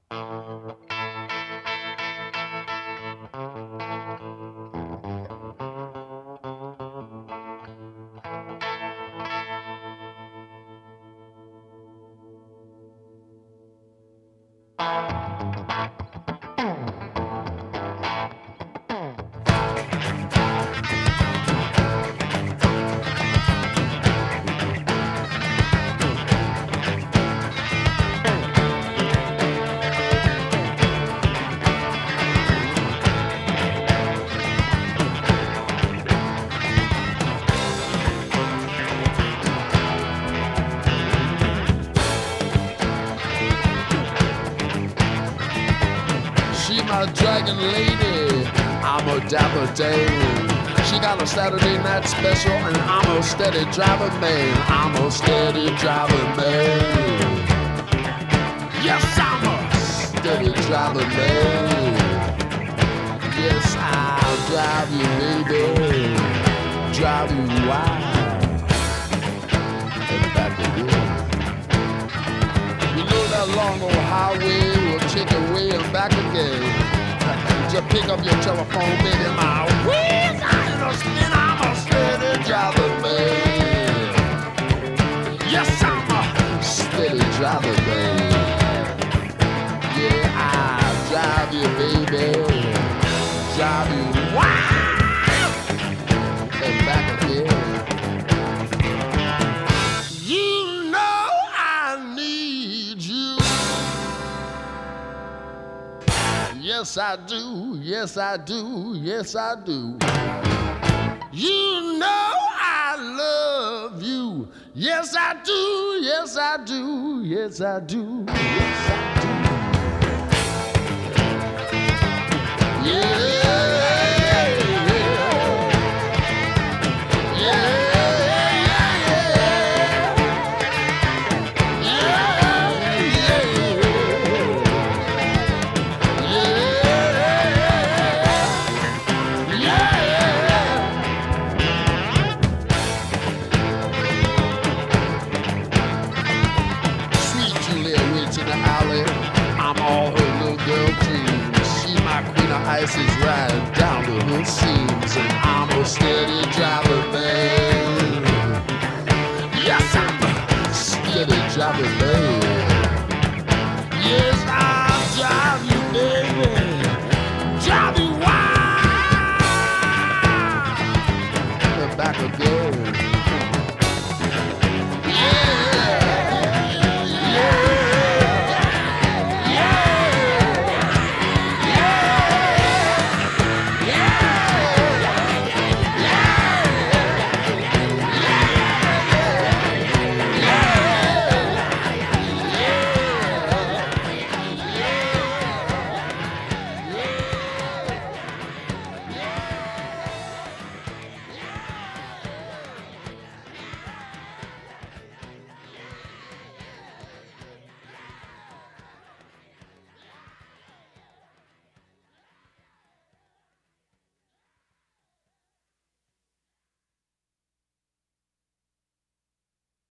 She my dragon lady, I'm a dapper dame. She got a Saturday night special and I'm a steady driver man. I'm a steady driver man. Yes, I'm a steady driver man. Yes, I'll drive you, baby. Drive you wild and back again. You know that long old highway will take you away and back again. Just pick up your telephone, baby, my wheels are in a spin. I'm a steady driver, man. Yes, I'm a steady driver, man. Yeah, I'll drive you, baby. Drive you wild and back again. You know I need you. Yes, I do. Yes, I do. Yes, I do. You know I love you. Yes, I do. Yes, I do. Yes, I do. Yes, I do. Yeah. Ice is right down to her seams, and I'm a steady driver, man.